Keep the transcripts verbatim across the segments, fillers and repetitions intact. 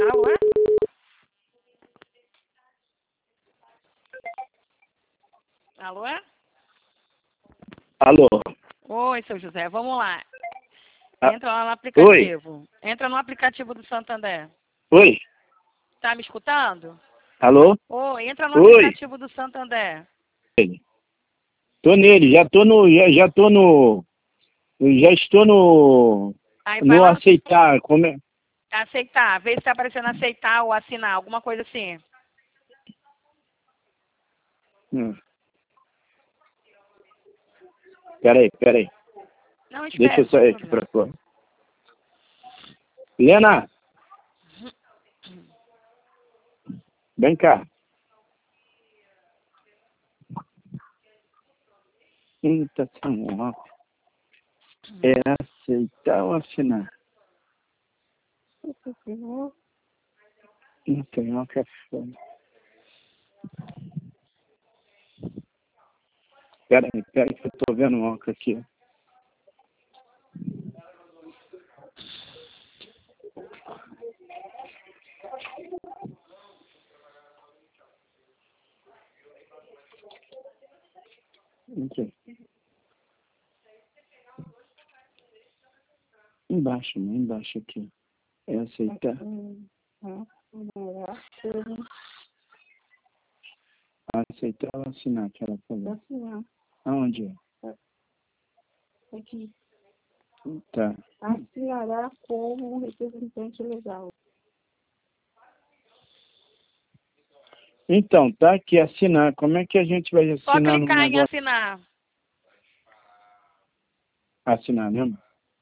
Alô? Alô? Alô? Oi, seu José, vamos lá. Ah, Entra lá no aplicativo. Entra no aplicativo do Santander. Oi? Tá me escutando? Alô? Oi, entra no Oi? aplicativo do Santander. Tô nele, já tô no. Já, já tô no. Já estou no. Aí vai No lá, aceitar. Como é? aceitar. Vê se tá aparecendo aceitar ou assinar, alguma coisa assim. Hum. Peraí, peraí. Não, espera, Deixa eu não tem sair aqui problema. pra fora. Lena! Vem cá. Eita, senhora. É aceitar ou assinar? Não tem uma café. Peraí, peraí que eu tô vendo um óculos aqui. Aqui. Embaixo, né? Embaixo aqui. É aceitar. Aceitar ou assinar que ela falou? Assinar. Aonde é? Aqui. Tá. Assinará como representante legal. Então, tá aqui, assinar. Como é que a gente vai Só assinar no clicar em negócio? assinar. Assinar mesmo?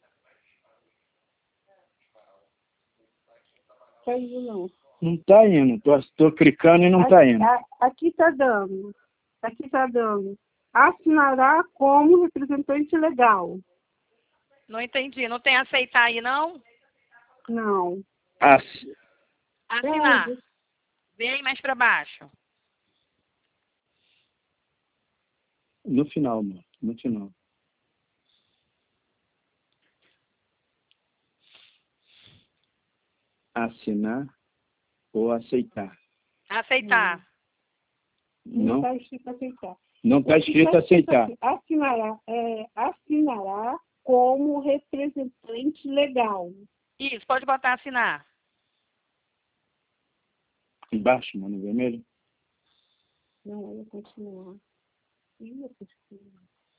Tá indo não. Não tá indo. Tô, tô clicando e não Aqui, tá indo. a- aqui tá dando. Aqui tá dando. Assinará como representante legal. Não entendi. Não tem aceitar aí, não? Não. Assi... Assinar. É, Vem aí mais pra baixo. No final, mano. No final. Assinar ou aceitar? Aceitar. não Não? está escrito aceitar. Não tá escrito Tá escrito aceitar. aqui, Assinará, é, assinará como representante legal. Isso, pode botar assinar. Embaixo, mano, vermelho. Não, eu vou continuar. Ih, eu vou continuar.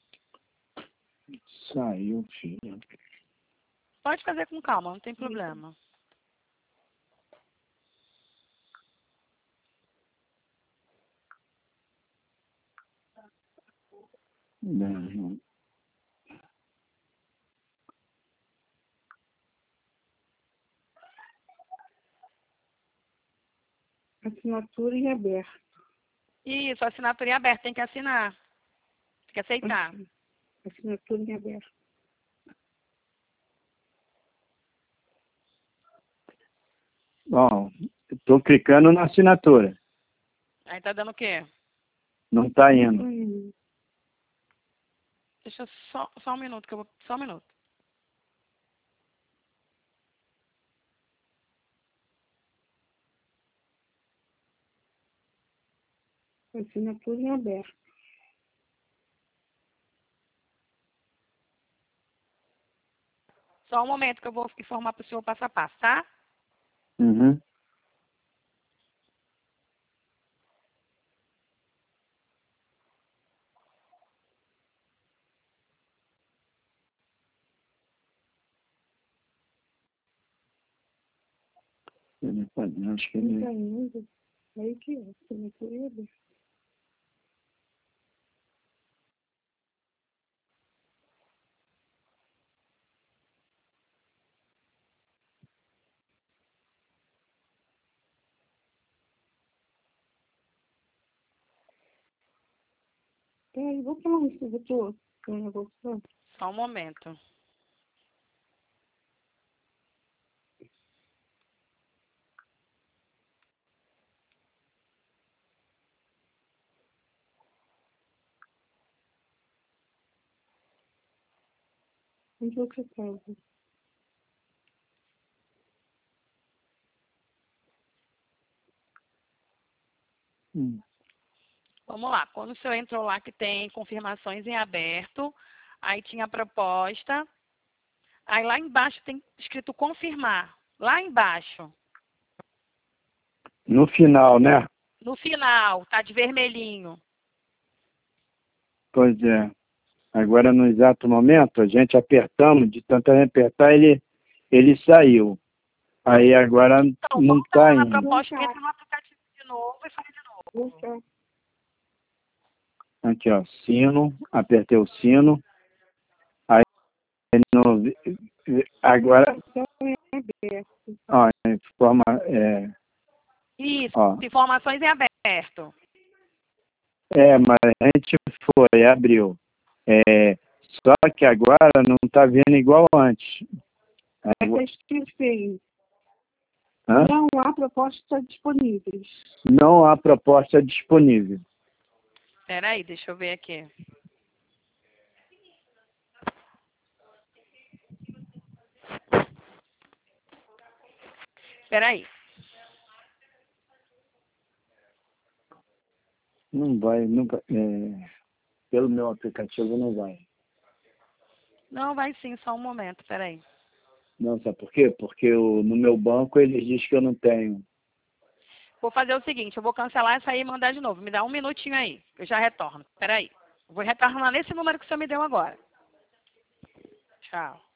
Saiu, filho. Pode fazer com calma, não tem problema. Não, não. Assinatura em aberto. Isso, assinatura em aberto, tem que assinar. Tem que aceitar. Assinatura em aberto. Bom, tô clicando na assinatura. Aí tá dando o quê? Não tá indo. Hum, Deixa eu só, só um minuto, que eu vou. Só um minuto. assinatura em aberto. Só um momento que eu vou informar pro senhor passo a passo, tá? Uhum. Ele pode- Acho que Não ele... está indo. Aí que é, assinatura em aberto. Peraí, vou falar um segundo. Tem negócio. Só um momento. Onde você estava? Hum. Vamos lá. Quando o senhor entrou lá que tem confirmações em aberto, aí tinha a proposta, aí lá embaixo tem escrito confirmar. Lá embaixo. No final, né? No final, tá de vermelhinho. Pois é. Agora, no exato momento, a gente apertamos, de tanto apertar, ele, ele saiu. Aí agora Então, não volta está lá na indo. proposta, entra no aplicativo de novo e faz de novo. Não quer. Aqui, ó, sino, apertei o sino. Aí, no, agora, ó, informa, é, Isso, ó, informações em aberto. é, mas a gente foi, abriu. É, só que agora não está vendo igual antes. É escrito assim, Hã? não há propostas disponíveis. Não há proposta disponível. Espera aí, deixa eu ver aqui. Espera aí. Não vai, nunca, é, pelo meu aplicativo não vai. Não, vai sim, só um momento, espera aí. Não, sabe por quê? Porque eu, no meu banco eles dizem que eu não tenho. Vou fazer o seguinte, eu vou cancelar essa aí e mandar de novo. Me dá um minutinho aí, eu já retorno. Espera aí. Vou retornar nesse número que o senhor me deu agora. Tchau.